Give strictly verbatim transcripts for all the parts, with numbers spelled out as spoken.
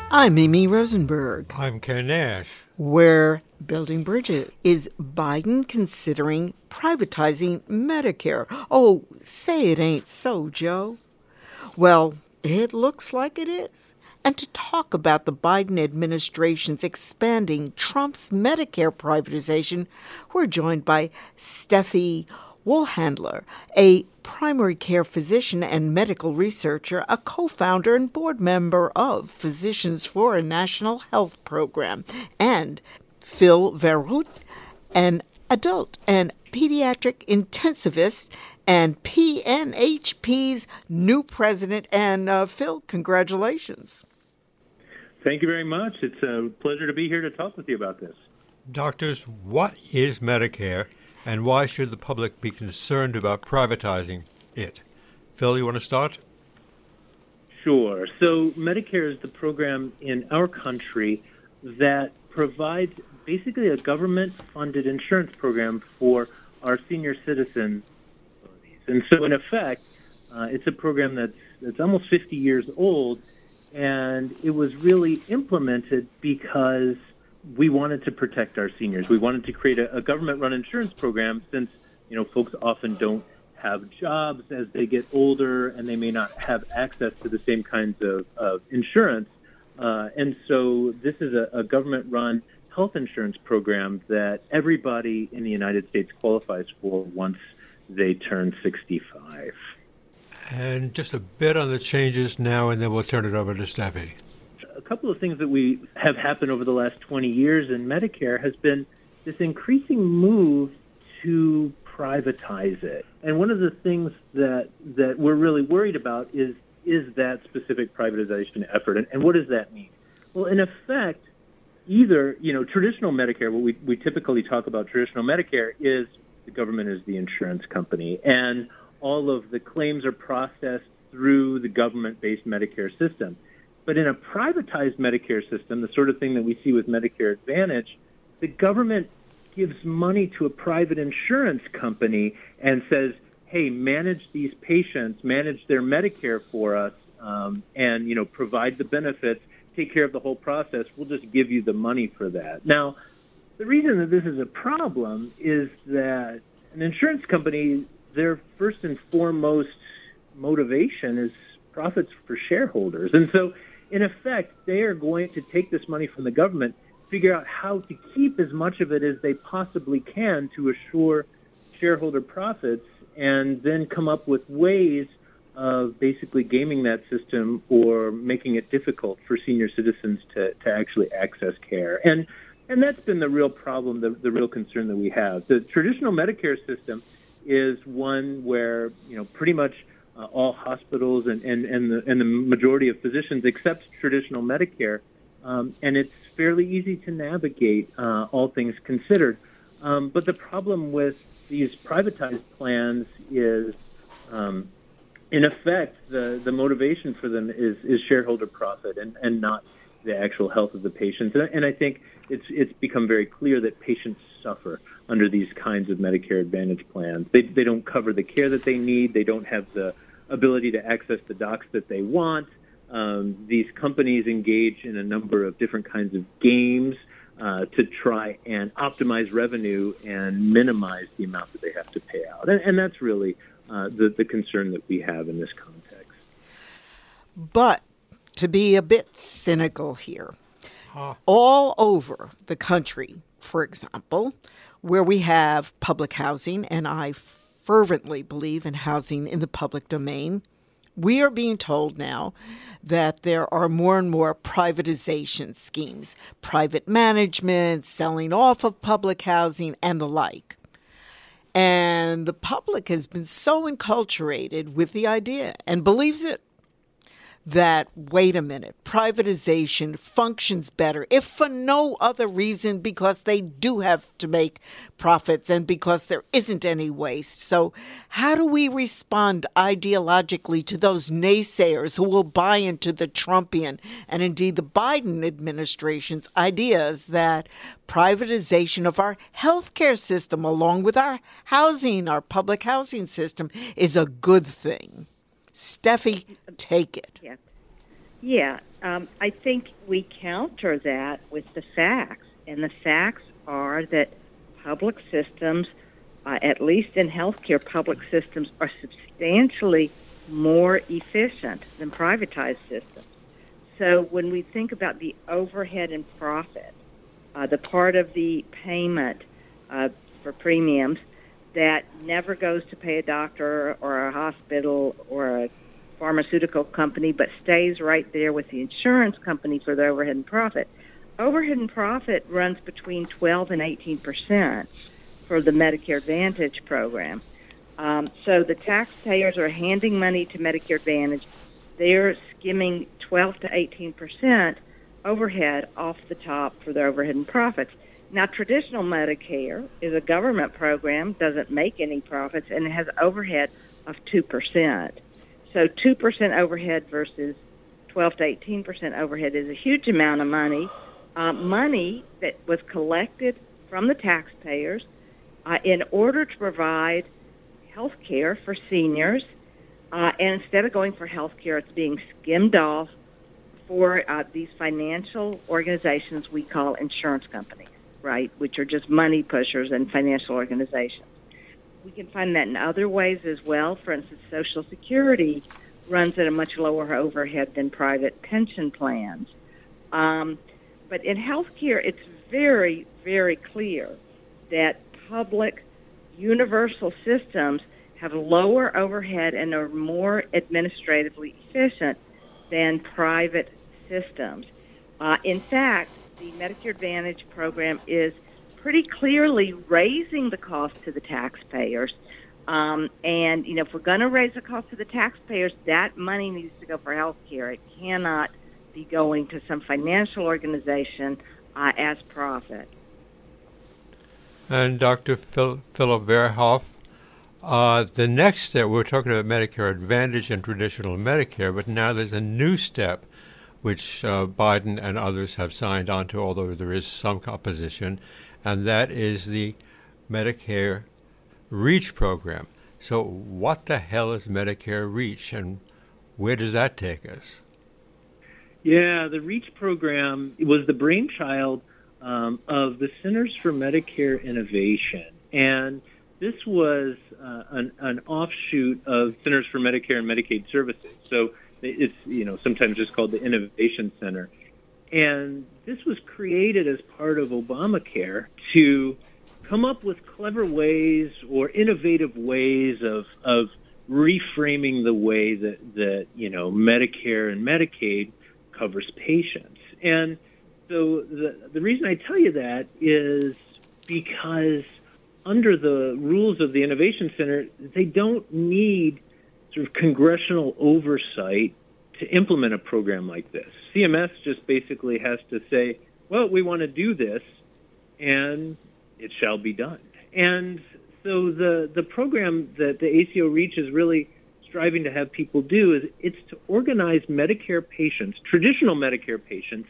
I'm Mimi Rosenberg. I'm Ken Nash. We're building bridges. Is Biden considering privatizing Medicare? Oh, say it ain't so, Joe. Well, it looks like it is. And to talk about the Biden administration's expanding Trump's Medicare privatization, we're joined by Steffi Woolhandler, a primary care physician and medical researcher, a co-founder and board member of Physicians for a National Health Program, and Phil Verhut, an adult and pediatric intensivist and P N H P's new president. And uh, Phil, congratulations. Thank you very much. It's a pleasure to be here to talk with you about this. Doctors, what is Medicare, and why should the public be concerned about privatizing it? Phil, you want to start? Sure. So Medicare is the program in our country that provides basically a government-funded insurance program for our senior citizens. And so, in effect, uh, it's a program that's, that's almost fifty years old, and it was really implemented because we wanted to protect our seniors. We wanted to create a, a government-run insurance program since, you know, folks often don't have jobs as they get older and they may not have access to the same kinds of, of insurance. Uh, and so this is a, a government-run health insurance program that everybody in the United States qualifies for once they turn sixty-five. And just a bit on the changes now, and then we'll turn it over to Steffi. A couple of things that we have happened over the last twenty years in Medicare has been this increasing move to privatize it. And one of the things that that we're really worried about is is that specific privatization effort. And, and what does that mean? Well, in effect, either, you know, traditional Medicare, what we, we typically talk about traditional Medicare is the government is the insurance company, and all of the claims are processed through the government-based Medicare system. But in a privatized Medicare system, the sort of thing that we see with Medicare Advantage, the government gives money to a private insurance company and says, hey, manage these patients, manage their Medicare for us, um, and, you know, provide the benefits, take care of the whole process. We'll just give you the money for that. Now, the reason that this is a problem is that an insurance company, their first and foremost motivation is profits for shareholders. And so, in effect, they are going to take this money from the government, figure out how to keep as much of it as they possibly can to assure shareholder profits, and then come up with ways of basically gaming that system or making it difficult for senior citizens to, to actually access care. And and that's been the real problem, the, the real concern that we have. The traditional Medicare system is one where, you know, pretty much uh, all hospitals and, and, and, the, and the majority of physicians accept traditional Medicare, um, and it's fairly easy to navigate, uh, all things considered. Um, but the problem with these privatized plans is, um, in effect, the, the motivation for them is, is shareholder profit and, and not the actual health of the patients. And, and I think it's it's become very clear that patients suffer under these kinds of Medicare Advantage plans. They they don't cover the care that they need. They don't have the ability to access the docs that they want. Um, these companies engage in a number of different kinds of games uh, to try and optimize revenue and minimize the amount that they have to pay out. And, and that's really uh, the, the concern that we have in this context. But to be a bit cynical here, huh. all over the country, for example, where we have public housing, and I fervently believe in housing in the public domain, we are being told now that there are more and more privatization schemes, private management, selling off of public housing, and the like. And the public has been so enculturated with the idea and believes it, that, wait a minute, privatization functions better, if for no other reason because they do have to make profits and because there isn't any waste. So how do we respond ideologically to those naysayers who will buy into the Trumpian and indeed the Biden administration's ideas that privatization of our healthcare system, along with our housing, our public housing system, is a good thing? Steffi, take it. Yeah. Yeah. um, I think we counter that with the facts, and the facts are that public systems, uh, at least in healthcare, public systems are substantially more efficient than privatized systems. So when we think about the overhead and profit, uh, the part of the payment uh, for premiums that never goes to pay a doctor or a hospital or a pharmaceutical company, but stays right there with the insurance company for the overhead and profit. Overhead and profit runs between twelve and eighteen percent for the Medicare Advantage program. Um, so the taxpayers are handing money to Medicare Advantage. They're skimming twelve to eighteen percent overhead off the top for their overhead and profits. Now, traditional Medicare is a government program, doesn't make any profits, and it has overhead of two percent. So two percent overhead versus twelve to eighteen percent overhead is a huge amount of money, uh, money that was collected from the taxpayers uh, in order to provide health care for seniors. Uh, and instead of going for health care, it's being skimmed off for uh, these financial organizations we call insurance companies, right, which are just money pushers and financial organizations. We can find that in other ways as well. For instance, Social Security runs at a much lower overhead than private pension plans. Um, but in healthcare, it's very, very clear that public universal systems have lower overhead and are more administratively efficient than private systems. Uh, in fact, the Medicare Advantage program is pretty clearly raising the cost to the taxpayers. Um, and, you know, if we're going to raise the cost to the taxpayers, that money needs to go for health care. It cannot be going to some financial organization uh, as profit. And Doctor Phil, Philip Verhoff, uh, the next step, we're talking about Medicare Advantage and traditional Medicare, but now there's a new step which uh, Biden and others have signed on to, although there is some opposition, and that is the Medicare REACH program. So what the hell is Medicare REACH, and where does that take us? Yeah, the REACH program was the brainchild um, of the Centers for Medicare Innovation, and this was uh, an, an offshoot of Centers for Medicare and Medicaid Services. So it's, you know, sometimes just called the Innovation Center. And this was created as part of Obamacare to come up with clever ways or innovative ways of of reframing the way that, that you know, Medicare and Medicaid covers patients. And so the the reason I tell you that is because under the rules of the Innovation Center, they don't need sort of congressional oversight to implement a program like this. C M S just basically has to say, well, we want to do this, and it shall be done. And so the, the program that the A C O REACH is really striving to have people do is it's to organize Medicare patients, traditional Medicare patients,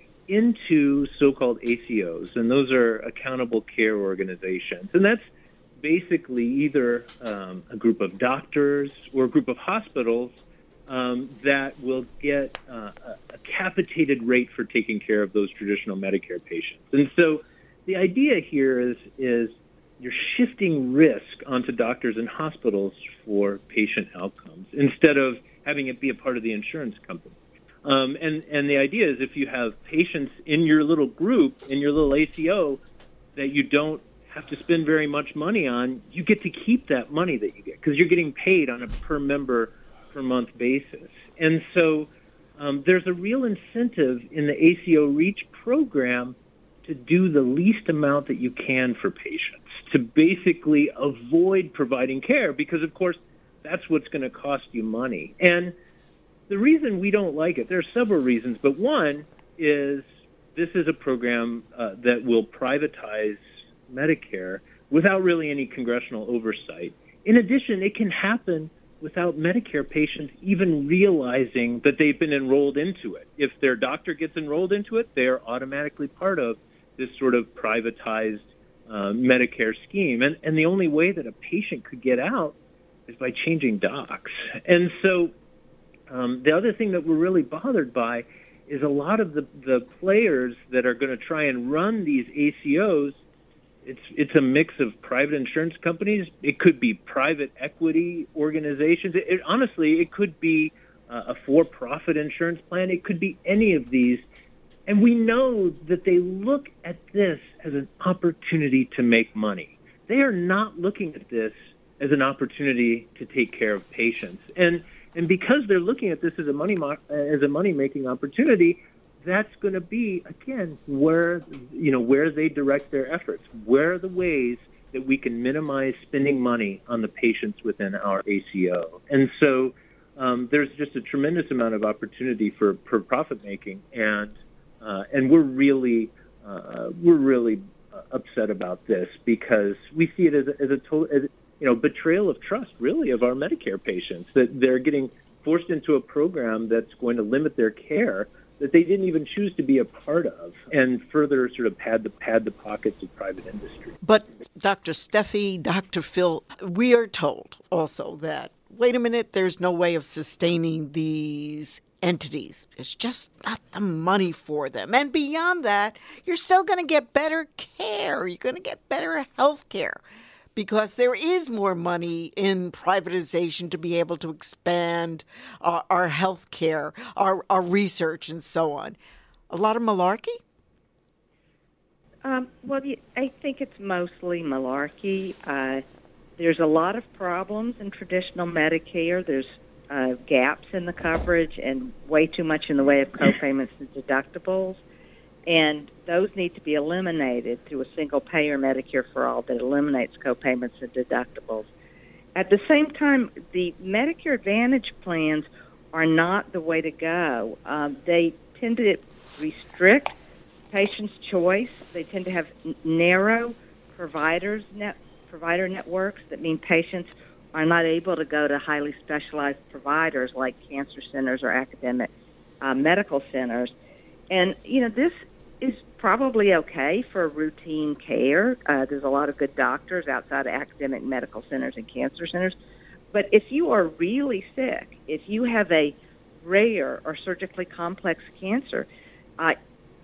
into so-called A C Os, and those are accountable care organizations. And that's basically either um, a group of doctors or a group of hospitals um, that will get uh, a, a capitated rate for taking care of those traditional Medicare patients. And so the idea here is is you're shifting risk onto doctors and hospitals for patient outcomes instead of having it be a part of the insurance company. Um, and, and the idea is if you have patients in your little group, in your little A C O, that you don't have to spend very much money on, you get to keep that money that you get because you're getting paid on a per member per month basis. And so um, there's a real incentive in the A C O REACH program to do the least amount that you can for patients, to basically avoid providing care because, of course, that's what's going to cost you money. And the reason we don't like it, there are several reasons, but one is this is a program uh, that will privatize Medicare without really any congressional oversight. In addition, it can happen without Medicare patients even realizing that they've been enrolled into it. If their doctor gets enrolled into it, they are automatically part of this sort of privatized uh, Medicare scheme. And, and the only way that a patient could get out is by changing docs. And so Um, the other thing that we're really bothered by is a lot of the, the players that are going to try and run these A C Os, it's it's a mix of private insurance companies. It could be private equity organizations. It, it, honestly, it could be uh, a for-profit insurance plan. It could be any of these. And we know that they look at this as an opportunity to make money. They are not looking at this as an opportunity to take care of patients. And and because they're looking at this as a money mo- as a money-making opportunity, that's going to be, again, where you know where they direct their efforts. Where are the ways that we can minimize spending money on the patients within our A C O? And so um, there's just a tremendous amount of opportunity for, for profit making, and uh, and we're really uh, we're really upset about this because we see it as a, as a total as, you know betrayal of trust, really, of our Medicare patients, that they're getting forced into a program that's going to limit their care that they didn't even choose to be a part of, and further sort of pad the pad the pockets of private industry. But Doctor Steffi, Doctor Phil, we are told also that, wait a minute, there's no way of sustaining these entities. It's just not the money for them. And beyond that, you're still going to get better care. You're going to get better health care, because there is more money in privatization to be able to expand our, our health care, our, our research, and so on. A lot of malarkey? Um, well, I think it's mostly malarkey. Uh, there's a lot of problems in traditional Medicare. There's uh, gaps in the coverage and way too much in the way of copayments and deductibles. And those need to be eliminated through a single-payer Medicare for All that eliminates copayments and deductibles. At the same time, the Medicare Advantage plans are not the way to go. Um, they tend to restrict patients' choice. They tend to have n- narrow providers net, provider networks that mean patients are not able to go to highly specialized providers like cancer centers or academic uh, medical centers. And, you know, this is probably okay for routine care. Uh, there's a lot of good doctors outside of academic medical centers and cancer centers. But if you are really sick, if you have a rare or surgically complex cancer, uh,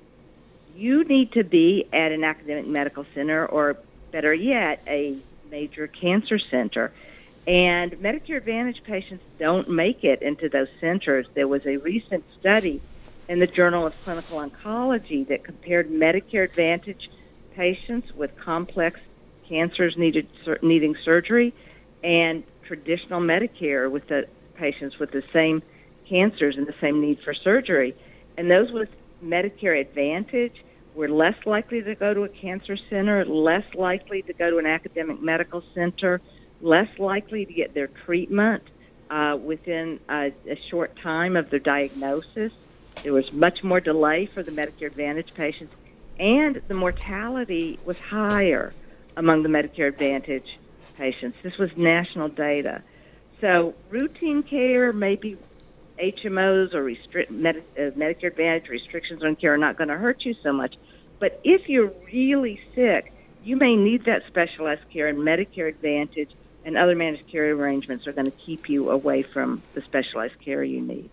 you need to be at an academic medical center, or better yet, a major cancer center. And Medicare Advantage patients don't make it into those centers. There was a recent study in the Journal of Clinical Oncology that compared Medicare Advantage patients with complex cancers needed, needing surgery and traditional Medicare with the patients with the same cancers and the same need for surgery. And those with Medicare Advantage were less likely to go to a cancer center, less likely to go to an academic medical center, less likely to get their treatment uh, within a, a short time of their diagnosis. There was much more delay for the Medicare Advantage patients, and the mortality was higher among the Medicare Advantage patients. This was national data. So routine care, maybe H M Os or restrict, Medi- uh, Medicare Advantage restrictions on care are not going to hurt you so much. But if you're really sick, you may need that specialized care, and Medicare Advantage and other managed care arrangements are going to keep you away from the specialized care you need.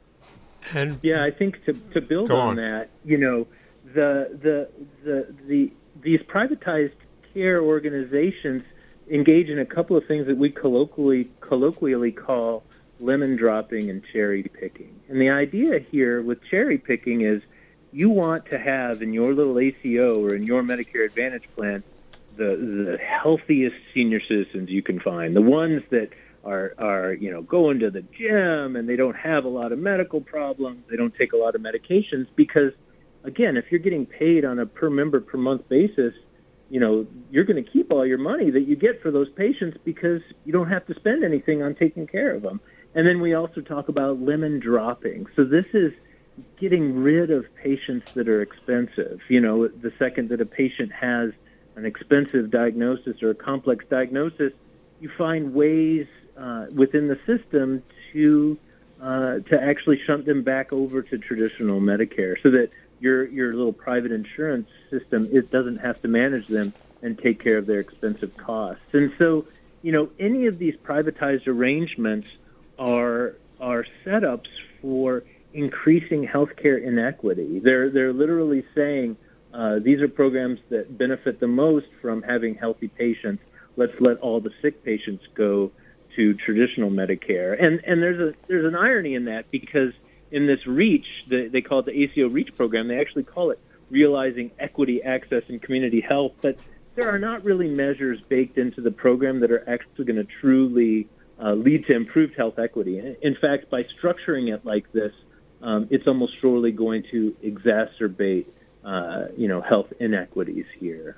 And yeah, I think to to build on, on that, you know, the the the the these privatized care organizations engage in a couple of things that we colloquially colloquially call lemon dropping and cherry picking. And the idea here with cherry picking is you want to have in your little A C O or in your Medicare Advantage plan the the healthiest senior citizens you can find, the ones that are, are, you know, going to the gym and they don't have a lot of medical problems, they don't take a lot of medications, because, again, if you're getting paid on a per member per month basis, you know, you're going to keep all your money that you get for those patients because you don't have to spend anything on taking care of them. And then we also talk about lemon dropping. So this is getting rid of patients that are expensive. You know, the second that a patient has an expensive diagnosis or a complex diagnosis, you find ways Uh, within the system to uh, to actually shunt them back over to traditional Medicare, so that your your little private insurance system, it doesn't have to manage them and take care of their expensive costs. And so, you know, any of these privatized arrangements are are setups for increasing healthcare inequity. They're they're literally saying uh, these are programs that benefit the most from having healthy patients. Let's let all the sick patients go to traditional Medicare. And and there's a there's an irony in that, because in this REACH, the, they call it the A C O REACH program, they actually call it Realizing Equity, Access, and Community Health, but there are not really measures baked into the program that are actually going to truly uh, lead to improved health equity. In fact, by structuring it like this, um, it's almost surely going to exacerbate, uh, you know, health inequities here.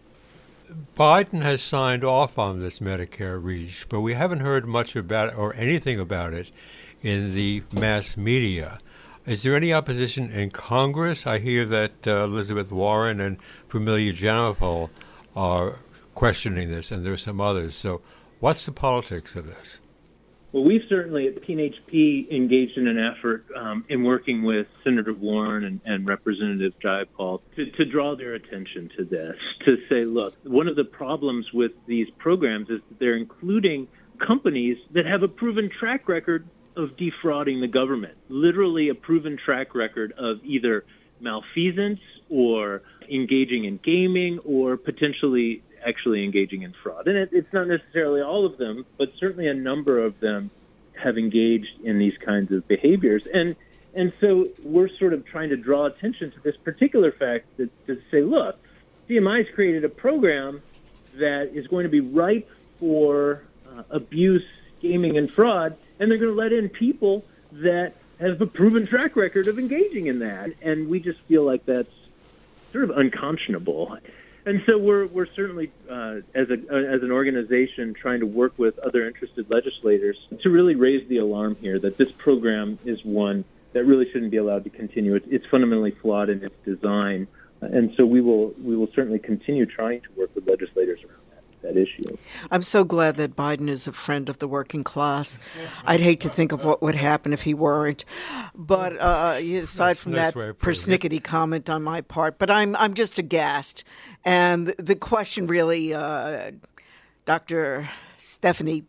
Biden has signed off on this Medicare REACH, but we haven't heard much about it or anything about it in the mass media. Is there any opposition in Congress? I hear that uh, Elizabeth Warren and Pramila Jayapal are questioning this, and there are some others. So what's the politics of this? Well, we've certainly at P N H P engaged in an effort um, in working with Senator Warren and, and Representative Jayapal to, to draw their attention to this, to say, look, one of the problems with these programs is that they're including companies that have a proven track record of defrauding the government, literally a proven track record of either malfeasance or engaging in gaming or potentially actually engaging in fraud. And it, it's not necessarily all of them, but certainly a number of them have engaged in these kinds of behaviors. And and so we're sort of trying to draw attention to this particular fact that, to say, look, C M I has created a program that is going to be ripe for uh, abuse, gaming, and fraud, and they're going to let in people that have a proven track record of engaging in that. And we just feel like that's sort of unconscionable. And so we're we're certainly, uh, as a as an organization, trying to work with other interested legislators to really raise the alarm here that this program is one that really shouldn't be allowed to continue. It's, it's fundamentally flawed in its design, and so we will we will certainly continue trying to work with legislators around that issue. I'm so glad that Biden is a friend of the working class. I'd hate to think of what would happen if he weren't. But uh, aside from nice that persnickety comment on my part, but I'm I'm just aghast. And the question really, uh, Doctor Stephanie,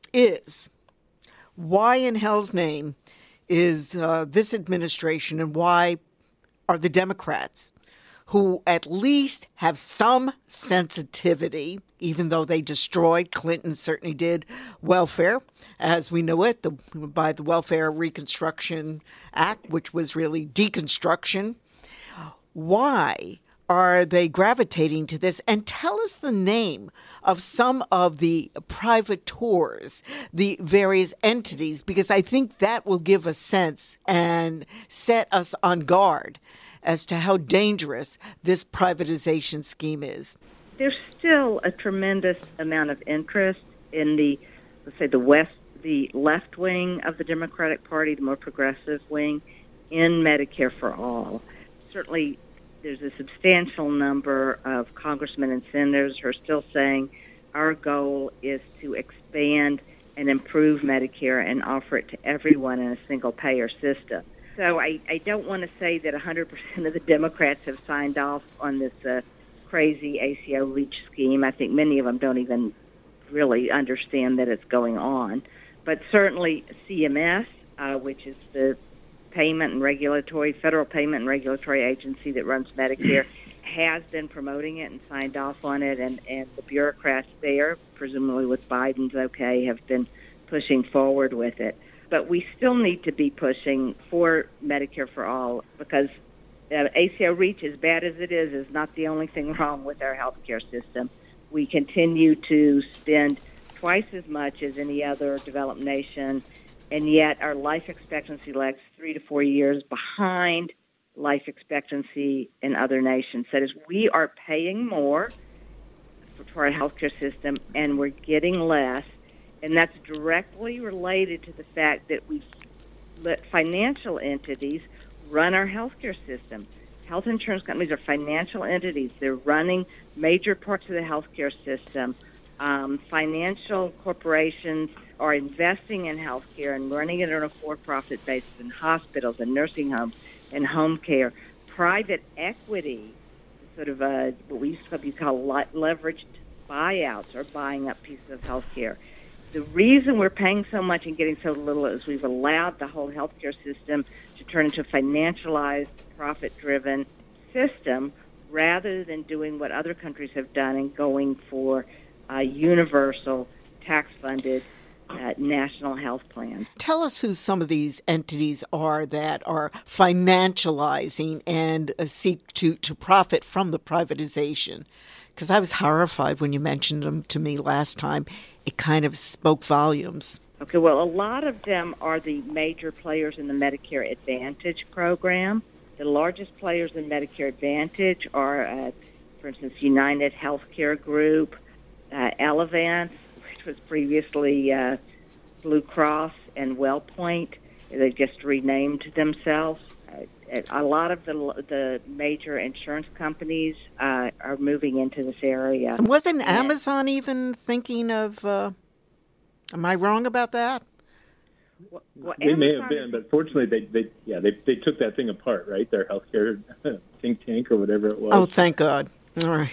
is why in hell's name is uh, this administration, and why are the Democrats, who at least have some sensitivity, even though they destroyed, Clinton certainly did, welfare, as we know it, the, by the Welfare Reconstruction Act, which was really deconstruction. Why are they gravitating to this? And tell us the name of some of the privateurs, the various entities, because I think that will give a sense and set us on guard as to how dangerous this privatization scheme is. There's still a tremendous amount of interest in the, let's say, the west, the left wing of the Democratic Party, the more progressive wing, in Medicare for All. Certainly, there's a substantial number of congressmen and senators who are still saying our goal is to expand and improve Medicare and offer it to everyone in a single-payer system. So I, I don't want to say that one hundred percent of the Democrats have signed off on this uh, crazy A C O REACH scheme. I think many of them don't even really understand that it's going on. But certainly C M S, uh, which is the payment and regulatory, federal payment and regulatory agency that runs Medicare, has been promoting it and signed off on it. And, and the bureaucrats there, presumably with Biden's okay, have been pushing forward with it. But we still need to be pushing for Medicare for All, because uh, A C O REACH, as bad as it is, is not the only thing wrong with our healthcare system. We continue to spend twice as much as any other developed nation, and yet our life expectancy lags three to four years behind life expectancy in other nations. That is, we are paying more for, for our healthcare system, and we're getting less. And that's directly related to the fact that we let financial entities run our healthcare system. Health insurance companies are financial entities. They're running major parts of the healthcare system. Um, financial corporations are investing in healthcare and running it on a for-profit basis in hospitals and nursing homes and home care. Private equity, sort of a, what we used to call leveraged buyouts, are buying up pieces of healthcare. the reason we're paying so much and getting so little is we've allowed the whole healthcare system to turn into a financialized, profit-driven system rather than doing what other countries have done and going for a universal, tax-funded uh, national health plan. Tell us who some of these entities are that are financializing and uh, seek to, to profit from the privatization. Because I was horrified when you mentioned them to me last time. It kind of spoke volumes. Okay, well, a lot of them are the major players in the Medicare Advantage program. The largest players in Medicare Advantage are, uh, for instance, United Healthcare Group, uh, Elevance, which was previously uh, Blue Cross, and WellPoint. They just renamed themselves. Uh, a lot of the the major insurance companies uh, are moving into this area. And wasn't Amazon even thinking of, uh, am I wrong about that? Well, well, they may Amazon have been, but fortunately, they, they yeah they they took that thing apart, right? Their healthcare think tank or whatever it was. Oh, thank God! All right.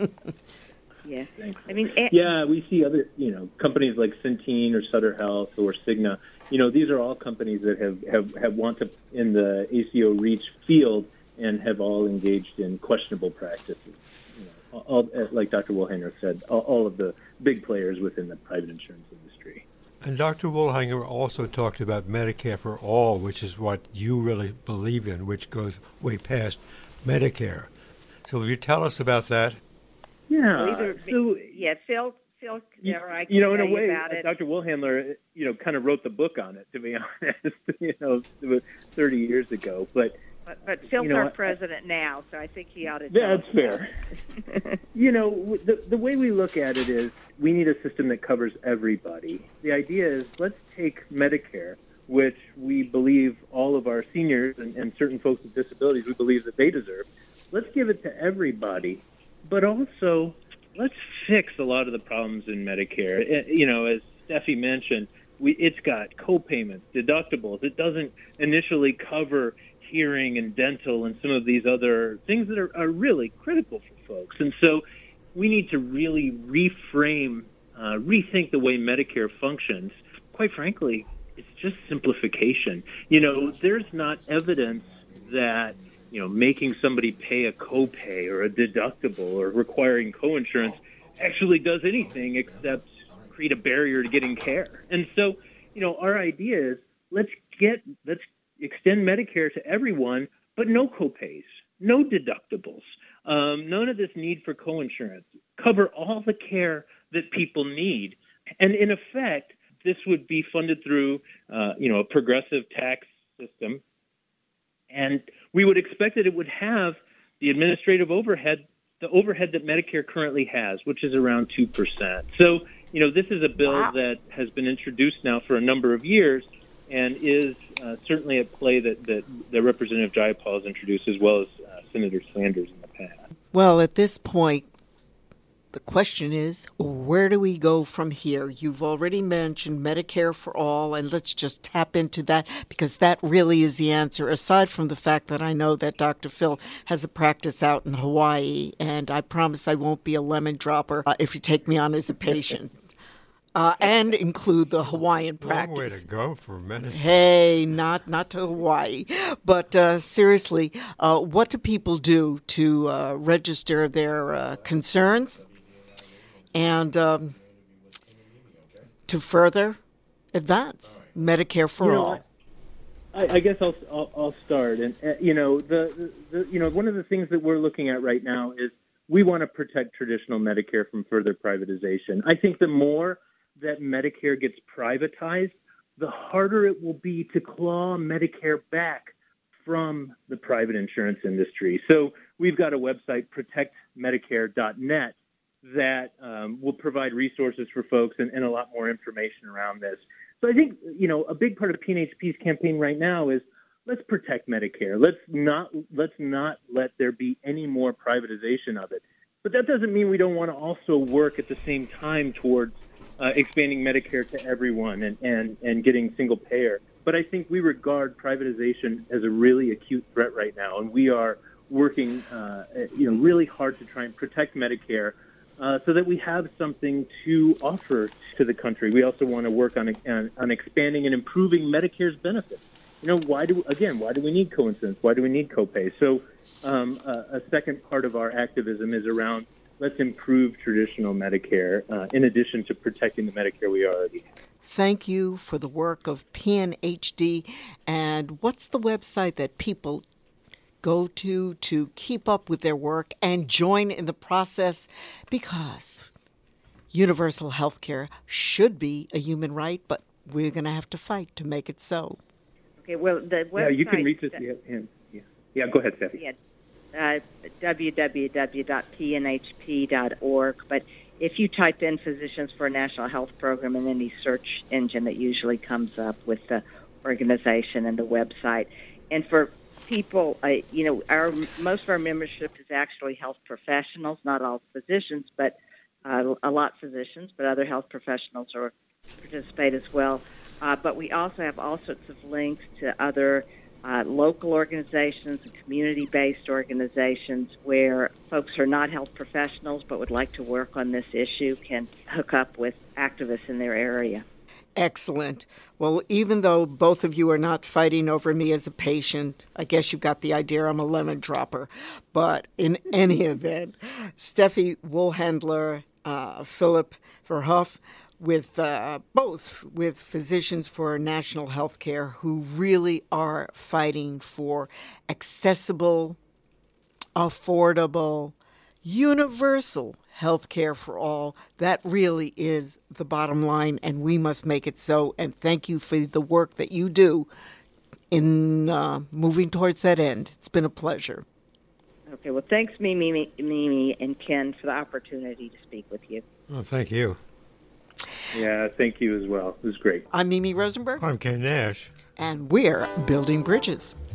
Yeah, Thanks. I mean, a- yeah, we see other you know companies like Centene or Sutter Health or Cigna. You know, these are all companies that have have, have want to in the A C O REACH field and have all engaged in questionable practices. You know, all, like Doctor Woolhanger said, all, all of the big players within the private insurance industry. And Doctor Woolhanger also talked about Medicare for All, which is what you really believe in, which goes way past Medicare. So will you tell us about that? Yeah. either, So, yeah, Phil, Phil, you, or I can you know, in tell a you way, about it. Doctor Woolhandler, you know, kind of wrote the book on it, to be honest, you know, thirty years ago. But But, but Phil's you know, our I- president now, so I think he ought to. Yeah, tell that's us fair. You know, the the way we look at it is we need a system that covers everybody. The idea is let's take Medicare, which we believe all of our seniors and, and certain folks with disabilities, we believe that they deserve. Let's give it to everybody, but also let's fix a lot of the problems in Medicare. It- you know, as Steffi mentioned, we, it's got co-payments, deductibles. It doesn't initially cover hearing and dental and some of these other things that are, are really critical for folks. And so we need to really reframe, uh, rethink the way Medicare functions. Quite frankly, it's just simplification. You know, there's not evidence that, you know, making somebody pay a copay or a deductible or requiring coinsurance actually does anything except create a barrier to getting care. And so, you know, our idea is let's get, let's extend Medicare to everyone, but no copays, no deductibles, um, none of this need for coinsurance. Cover all the care that people need. And in effect, this would be funded through, uh, you know, a progressive tax system. And we would expect that it would have the administrative overhead, the overhead that Medicare currently has, which is around two percent. So, you know, this is a bill Wow. that has been introduced now for a number of years and is uh, certainly a play that, that, that Representative Jayapal has introduced, as well as uh, Senator Sanders in the past. Well, at this point, the question is, where do we go from here? You've already mentioned Medicare for All, and let's just tap into that because that really is the answer, aside from the fact that I know that Doctor Phil has a practice out in Hawaii, and I promise I won't be a lemon dropper uh, if you take me on as a patient. Uh, and include the Hawaiian practice. Long way to go for medicine. Hey, not not to Hawaii, but uh, seriously, uh, what do people do to uh, register their uh, concerns and um, to further advance Medicare for You know, all? I, I guess I'll, I'll I'll start, and uh, you know the, the you know one of the things that we're looking at right now is we want to protect traditional Medicare from further privatization. I think the more that Medicare gets privatized, the harder it will be to claw Medicare back from the private insurance industry. So we've got a website, protect medicare dot net, that um, will provide resources for folks and, and a lot more information around this. So I think, you know, a big part of P N H P's campaign right now is let's protect Medicare. Let's not let's not let there be any more privatization of it. But that doesn't mean we don't want to also work at the same time towards uh, expanding Medicare to everyone and, and, and getting single payer. But I think we regard privatization as a really acute threat right now, and we are working uh, you know, really hard to try and protect Medicare uh, so that we have something to offer to the country. We also want to work on, on, on expanding and improving Medicare's benefits. You know, why do, again, why do we need coinsurance? Why do we need copay? So um, uh, a second part of our activism is around let's improve traditional Medicare uh, in addition to protecting the Medicare we already have. Thank you for the work of P N H D. And what's the website that people go to to keep up with their work and join in the process? Because universal health care should be a human right, but we're going to have to fight to make it so. Okay, well, the website... Yeah, you can reach us. Yeah, yeah. yeah go ahead, Steffi. Yeah, uh, w w w dot p n h p dot org. But if you type in Physicians for a National Health Program in any search engine, that usually comes up with the organization and the website. And for people, uh, you know, our most of our membership is actually health professionals, not all physicians, but uh, a lot of physicians, but other health professionals are participate as well. Uh, but we also have all sorts of links to other uh, local organizations and community-based organizations where folks who are not health professionals but would like to work on this issue can hook up with activists in their area. Excellent. Well, even though both of you are not fighting over me as a patient, I guess you've got the idea I'm a lemon dropper. But in any event, Steffi Woolhandler, uh, Philip Verhoef, with uh, both with Physicians for National Health Care, who really are fighting for accessible, affordable, universal health care for all. That really is the bottom line, and we must make it so. And thank you for the work that you do in uh, moving towards that end. It's been a pleasure. Okay, well, thanks, Mimi, Mimi and Ken, for the opportunity to speak with you. Well, thank you. Yeah, thank you as well. It was great. I'm Mimi Rosenberg. I'm Ken Nash. And we're Building Bridges.